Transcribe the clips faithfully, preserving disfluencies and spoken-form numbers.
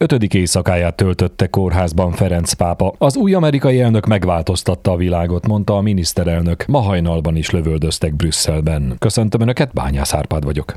Ötödik éjszakáját töltötte kórházban Ferenc pápa. Az új amerikai elnök megváltoztatta a világot, mondta a miniszterelnök. Ma hajnalban is lövöldöztek Brüsszelben. Köszöntöm Önöket, Bányász Árpád vagyok.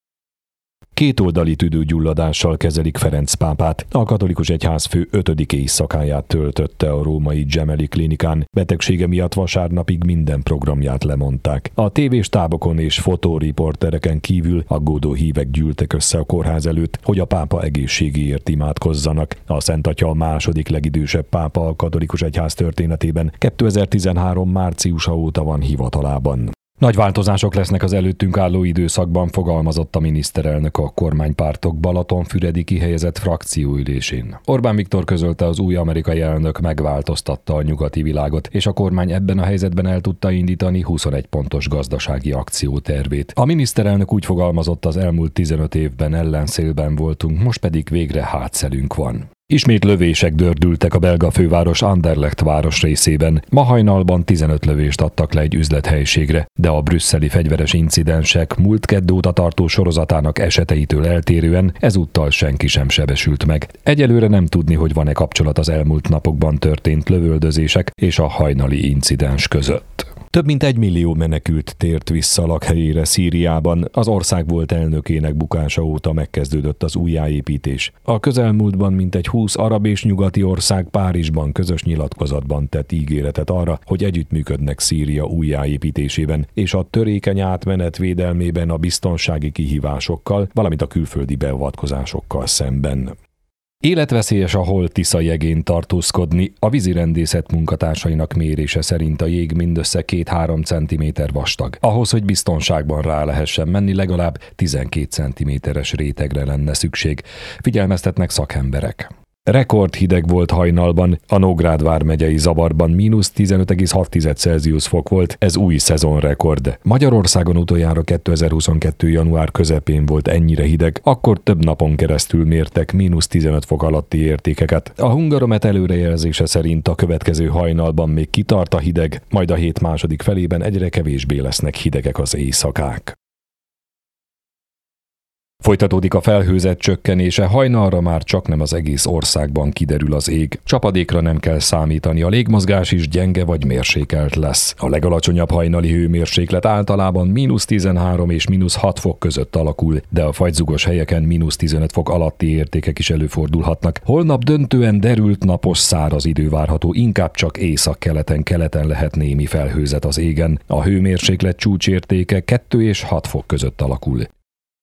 Kétoldali tüdőgyulladással kezelik Ferenc pápát. A katolikus egyházfő ötödik éjszakáját töltötte a római Gemelli klinikán. Betegsége miatt vasárnapig minden programját lemondták. A tévéstábokon és fotóriportereken kívül aggódó hívek gyűltek össze a kórház előtt, hogy a pápa egészségéért imádkozzanak. A Szent Atya a második legidősebb pápa a katolikus egyház történetében. kétezer-tizenhárom márciusa óta van hivatalában. Nagy változások lesznek az előttünk álló időszakban, fogalmazott a miniszterelnök a kormánypártok Balatonfüredi kihelyezett frakcióülésén. Orbán Viktor közölte, az új amerikai elnök megváltoztatta a nyugati világot, és a kormány ebben a helyzetben el tudta indítani huszonegy pontos gazdasági akciótervét. A miniszterelnök úgy fogalmazott, az elmúlt tizenöt évben ellenszélben voltunk, most pedig végre hátszelünk van. Ismét lövések dördültek a belga főváros Anderlecht városrészében. Ma hajnalban tizenöt lövést adtak le egy üzlethelyiségre, de a brüsszeli fegyveres incidensek múlt kedd óta tartó sorozatának eseteitől eltérően ezúttal senki sem sebesült meg. Egyelőre nem tudni, hogy van-e kapcsolat az elmúlt napokban történt lövöldözések és a hajnali incidens között. Több mint egy millió menekült tért vissza lakhelyére Szíriában. Az ország volt elnökének bukása óta megkezdődött az újjáépítés. A közelmúltban mintegy húsz arab és nyugati ország Párizsban közös nyilatkozatban tett ígéretet arra, hogy együttműködnek Szíria újjáépítésében és a törékeny átmenet védelmében a biztonsági kihívásokkal, valamint a külföldi beavatkozásokkal szemben. Életveszélyes a Holt-Tisza jegén tartózkodni. A vízirendészet munkatársainak mérése szerint a jég mindössze két-három centiméter vastag. Ahhoz, hogy biztonságban rá lehessen menni, legalább tizenkét centiméteres rétegre lenne szükség, figyelmeztetnek szakemberek. Rekordhideg volt hajnalban, a Nógrád vármegyei Zavarban mínusz tizenöt egész hat Celsius fok volt, ez új szezonrekord. Magyarországon utoljára kétezer-huszonkettő január közepén volt ennyire hideg, akkor több napon keresztül mértek mínusz tizenöt fok alatti értékeket. A Hungaromet előrejelzése szerint a következő hajnalban még kitart a hideg, majd a hét második felében egyre kevésbé lesznek hidegek az éjszakák. Folytatódik a felhőzet csökkenése, hajnalra már csaknem az egész országban kiderül az ég. Csapadékra nem kell számítani, a légmozgás is gyenge vagy mérsékelt lesz. A legalacsonyabb hajnali hőmérséklet általában mínusz tizenhárom és mínusz hat fok között alakul, de a fagyzugos helyeken mínusz tizenöt fok alatti értékek is előfordulhatnak. Holnap döntően derült, napos, száraz idő várható, inkább csak északkeleten, keleten lehet némi felhőzet az égen. A hőmérséklet csúcsértéke kettő és hat fok között alakul.